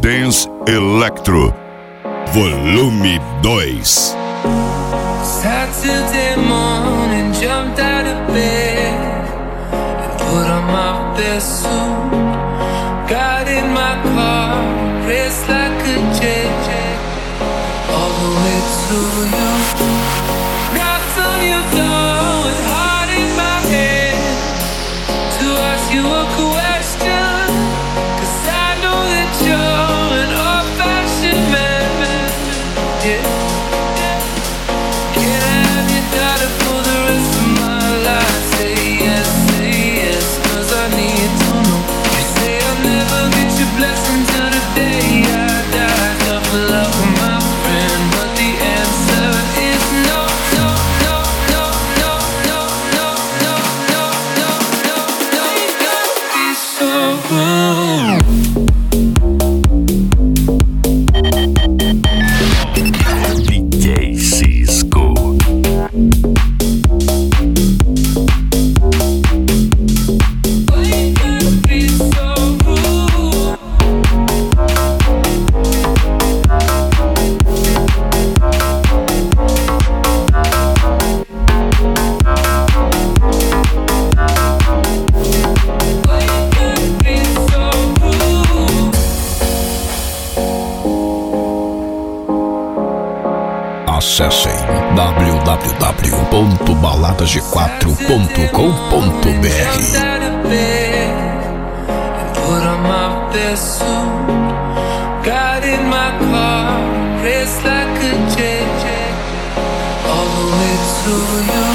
Dance Electro, volume 2. Saturday morning, jumped out of bed and put on my best suit. Got in my car, raced like a jet, all the way to you. Knocked on your door with heart in my head to ask you a question, 'cause I know that you're an old-fashioned man, yeah. For the rest of my life, say yes, 'cause I need to know. You say I'll never get your blessing till the day I die. Tough love from my friend, but the answer is no, no, no, no, no, no, no, no, no, no, no, no. You gotta be so wrong. DJ Cisco. Acessem www.baladasg4.com.br. Put on my best suit, got in my car, raced like a jet, all the way to you.